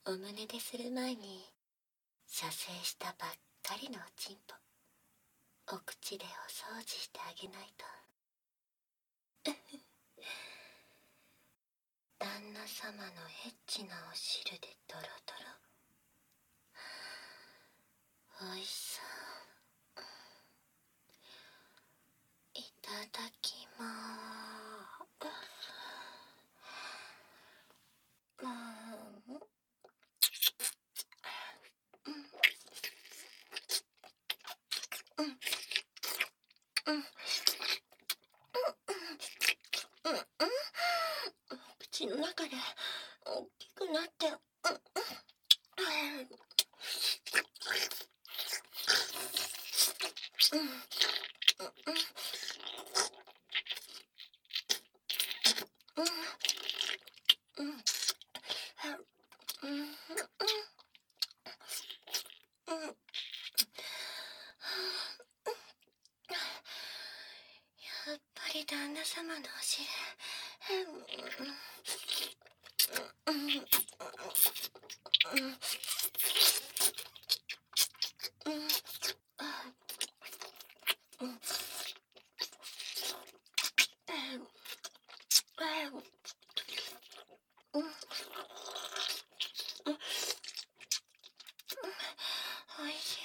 お胸でする前に射精したばっかりのおちんぽ、お口でお掃除してあげないと。旦那様のエッチなお汁でドロドロ、おいしそう。いただきまーす。口の中で大きくなって、やっぱり旦那様のお汁、おいしい。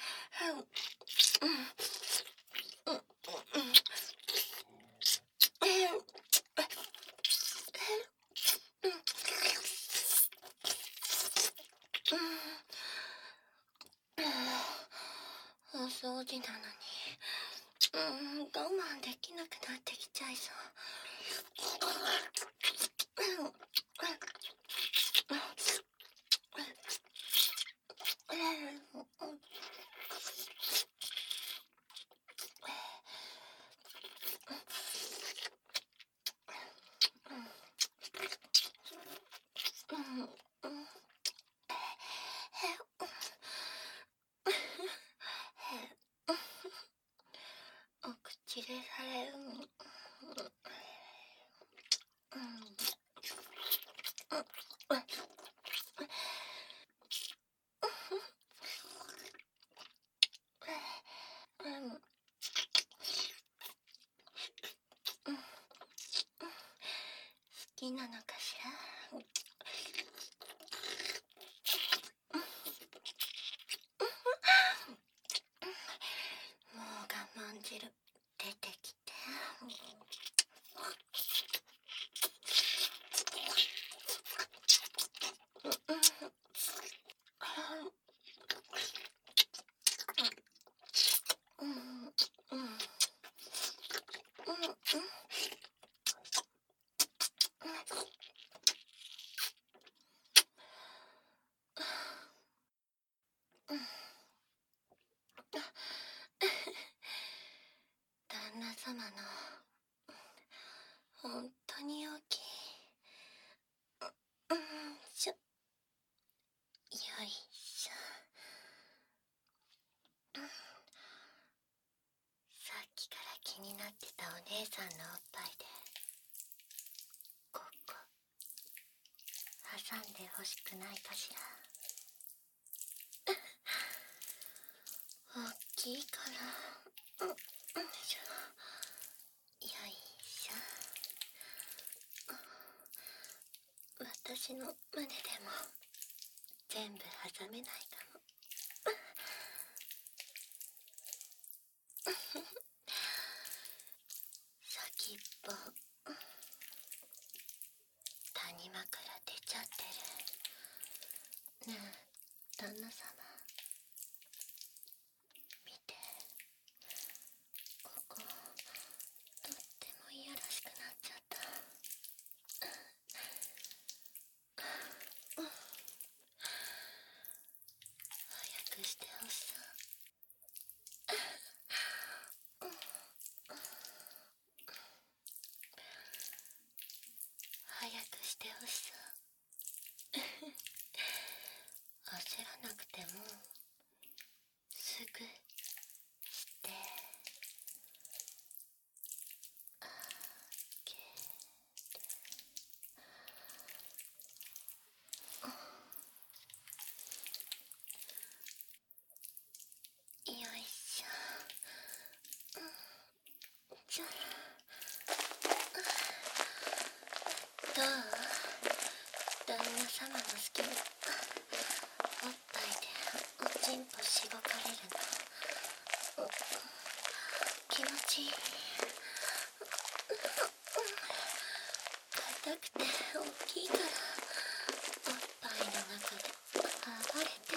お掃除なのに、我慢できなくなってきちゃいそう。お口でされるの。好きなのかしら。もう我慢汁出てきて。旦那様の本当に大きい。よいしょ。さっきから気になってたお姉さんのおっぱいで、ここ挟んでほしくないかしら。大きいかな。よいしょ。私の胸でも全部挟めないかも。先っぽ谷間から出ちゃってる。ねえ旦那様、見て、こことってもいやらしくなっちゃった。早くしてほしそう。早くしてほしそう。焦らなくても様の好きなおっぱいでおちんぽしごかれるの気持ちいい。硬くて大きいからおっぱいの中で暴れて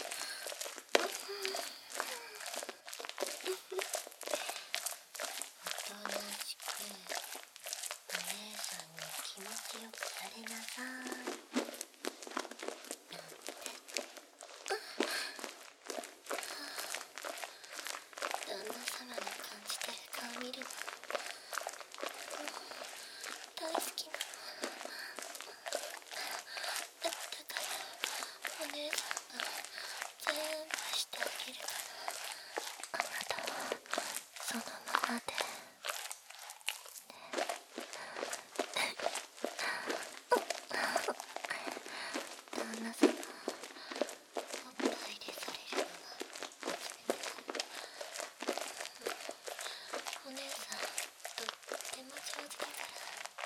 おとなしくお姉さんに気持ちよくされなさいなんて旦那様の感じてる顔見るの大好きなの。だからお姉さんが全部してあげるからあなたはそのままで旦那様おっぱいでされるのは初めて。お姉さんとっても上手だから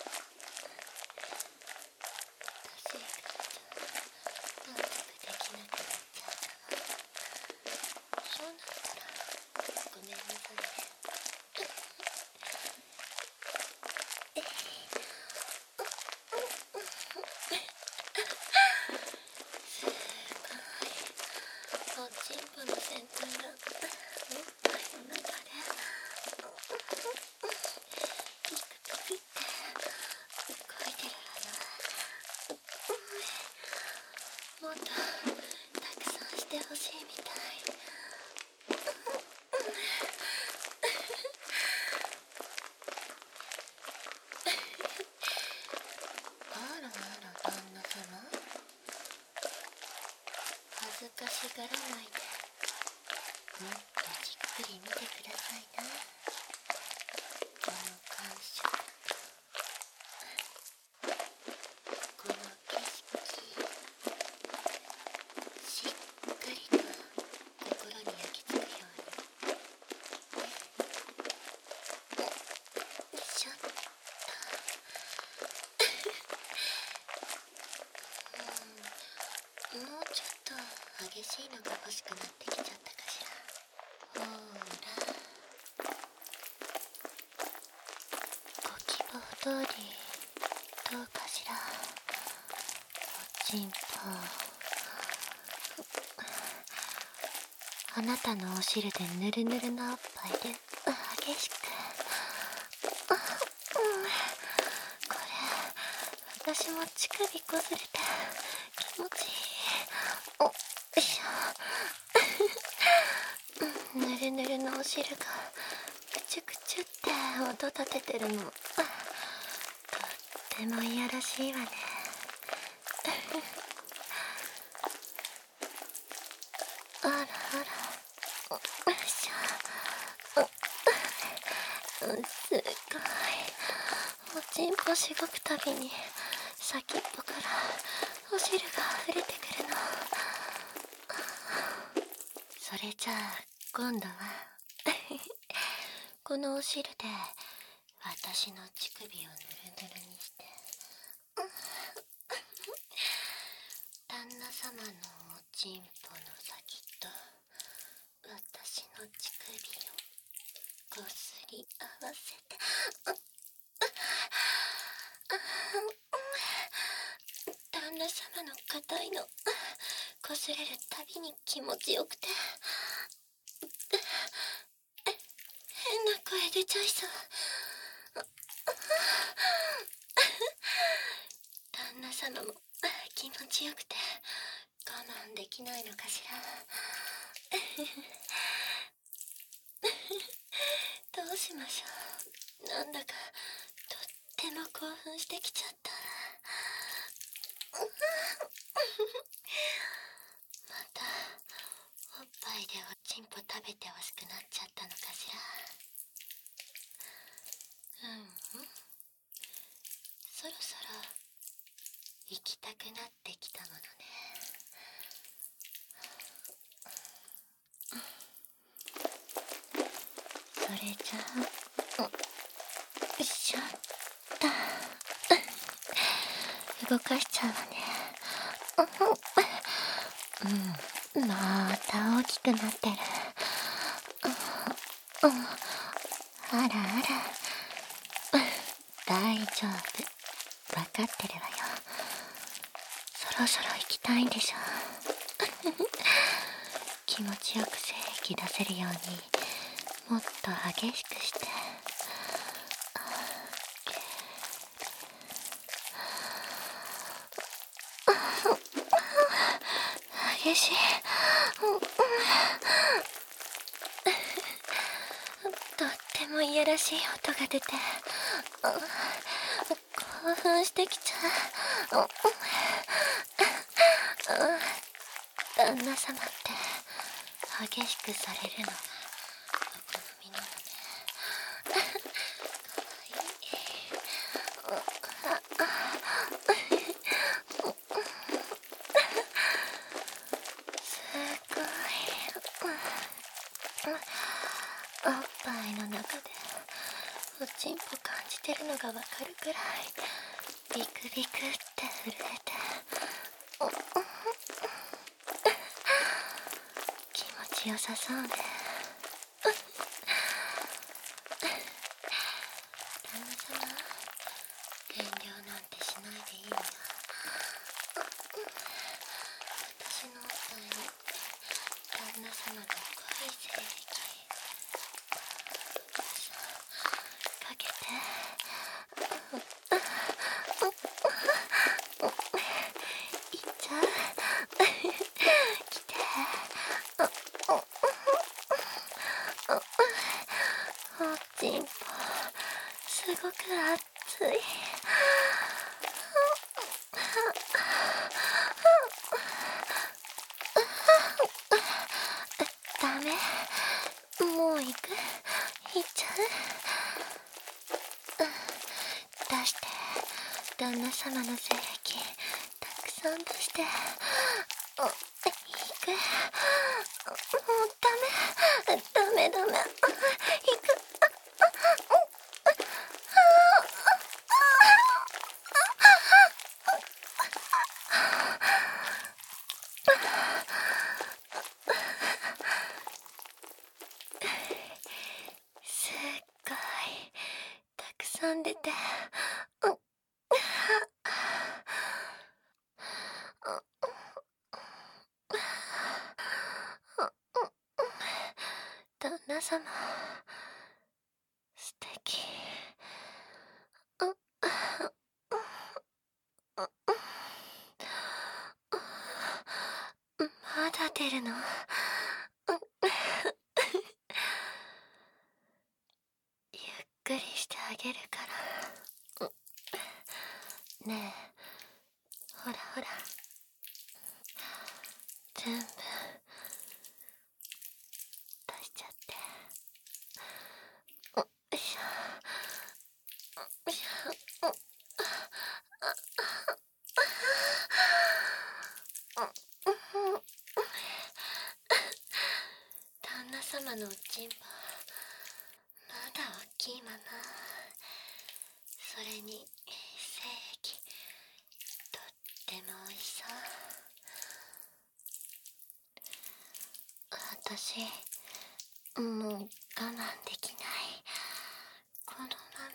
私以外じゃ満足できなくなっちゃうかも。そうなったらごめんなさいね。すごいおちんぽの先端がおっぱいの中でピクピクって動いてるわよ。もっとたくさんしてほしいみたい。あらあら旦那様恥ずかしがらないでもっとじっくり見てくださいな。この感触この景色しっかりと心に焼き付くようにしょっともうちょっと激しいのが欲しくなってきちゃったかしら。ほーらご希望通りどうかしら。おちんぽあなたのお汁でぬるぬるなおっぱいで激しくこれ私も乳首こすれて気持ちいい。およいしょぬるぬるのお汁がくちゅくちゅって音立ててるのとってもいやらしいわね。あらあらよいしょすごいおちんぽしごくたびに先っぽからお汁が溢れてくるの。それじゃあ今度はこのお汁で私の乳首をぬるぬるにして旦那様のおちんぽの先と私の乳首をこすり合わせて旦那様の硬いのこすれるたびに気持ちよくて変な声出ちゃいそう。旦那様も気持ちよくて我慢できないのかしら。どうしましょう。なんだかとっても興奮してきちゃった。またおっぱいでおちんぽ食べてほしくなっちゃったのかしら。そろそろ行きたくなってきたものね。それじゃあよいしょっと動かしちゃうわね。 また大きくなってる。あらあら、大丈夫、わかってるわよ。そろそろ行きたいんでしょ。気持ちよく精液出せるようにもっと激しくして。激しい。とってもいやらしい音が出て、興奮してきちゃう。旦那様って激しくされるのがお好みなのね。すごい。おっぱいの中でおちんぽ感じてるのがわかるくらいビクビクって震えて、気持ちよさそうね。旦那様、遠慮なんてしないでいいよ。私のおっぱいに旦那様の濃い精液かけて。いっちゃう。来て。おちんぽすごく熱い。ダメ、もう行く。行っちゃう。出して、旦那様の精液たくさん出して。行く。もうダメ。行く。すっごいたくさん出て、旦那様素敵。まだ出るの？ゆっくりしてあげるから。ねえ、ほらほら、全部出しちゃって。よいしょよいしょ。旦那様のおちんぽまだ大きいまま。それに精液とっても美味しそう。私もう我慢できない。このま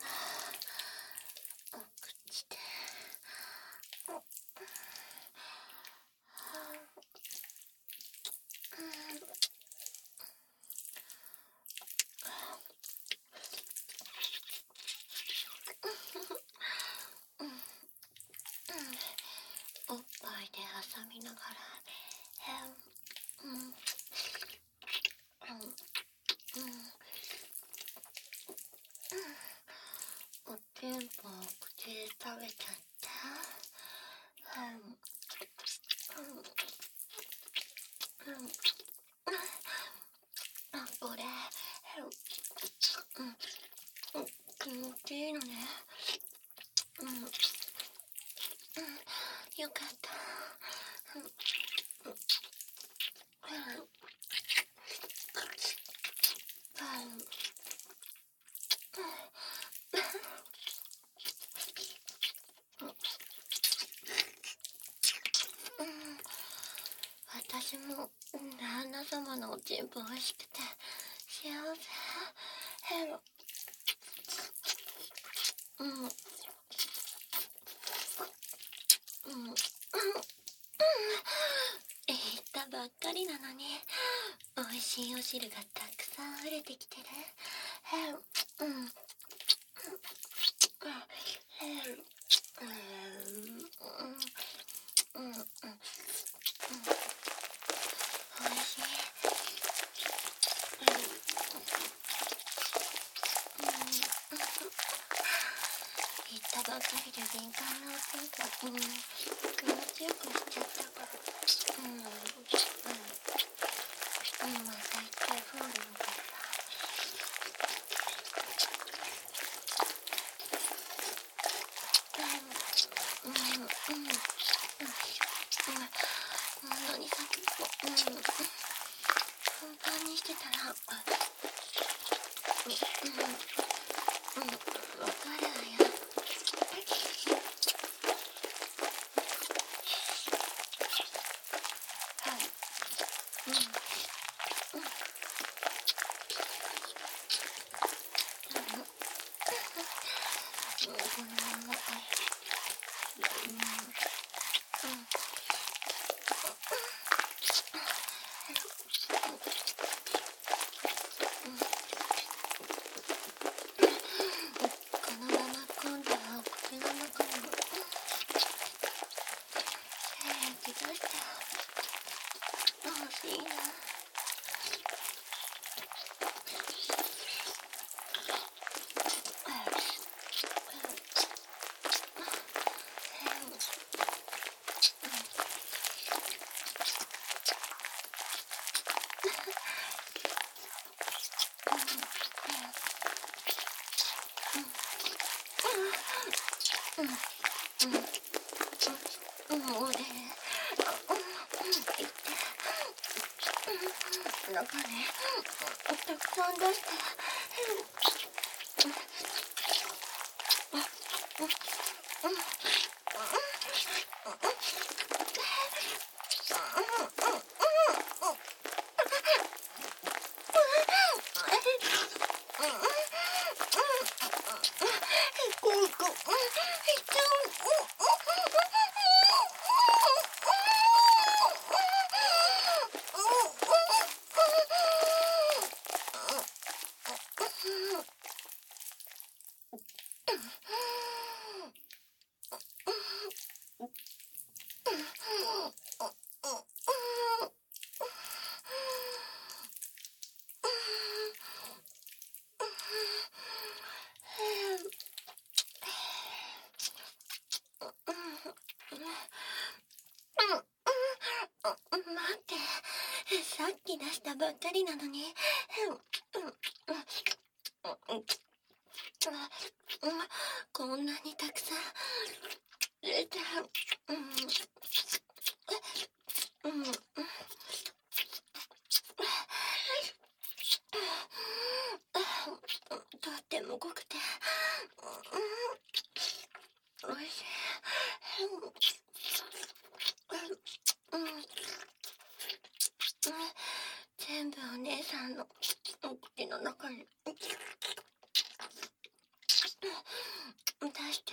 まお口で。おっぱいで挟みながら、 私も旦那様のおちんぽ美味しくて幸せ。ヘロ。言ったばっかりなのに美味しいお汁がたくさん溢れてきてる。ヘロ。おいしい。言ったばっかりで敏感なおちんぽ気持ちよくしちゃったから。また一回フォールのからこんなに先っぽパンパンにしてたらわかるわよ。このまま今度はお口の中に気がして欲しいな。もうね、中ね、たくさん出して。待って、さっき出したばっかりなのに。こんなにたくさん出た。とっても濃くておいしい。全部お姉さんのお口の中に出して。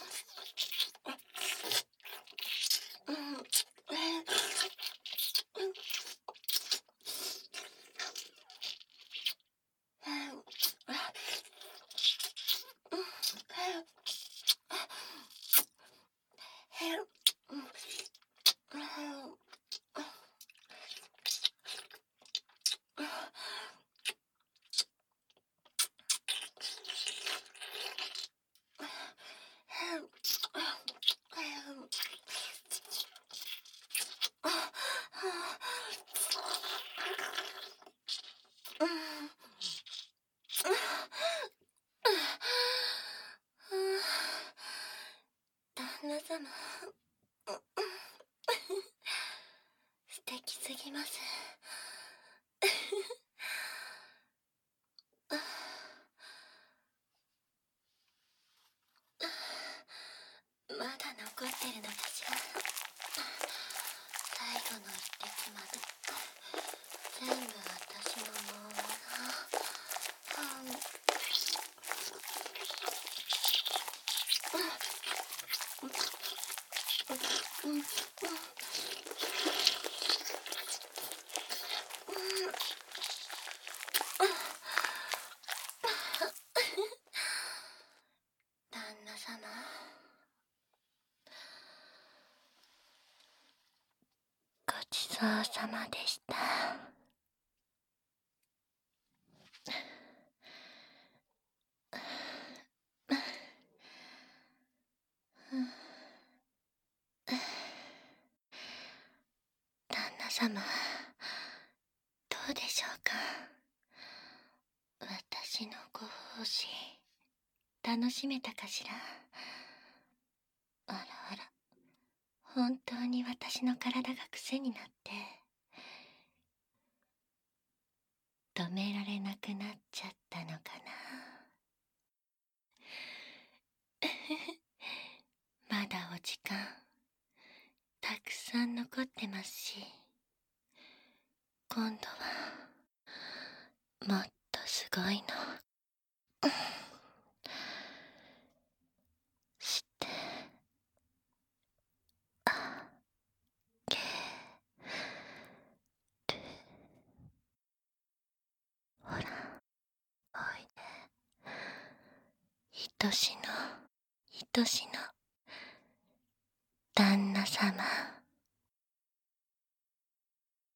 旦那様、素敵すぎます。まだ残ってるのかしら。最後の一滴まそうさまでした。旦那様、どうでしょうか。私のご奉仕、楽しめたかしら。あらあら、本当に私の体が癖になって止められなくなっちゃったのかな。まだお時間たくさん残ってますし、今度はもっとすごいのしてあげる。ほら、おいで。愛しの旦那様。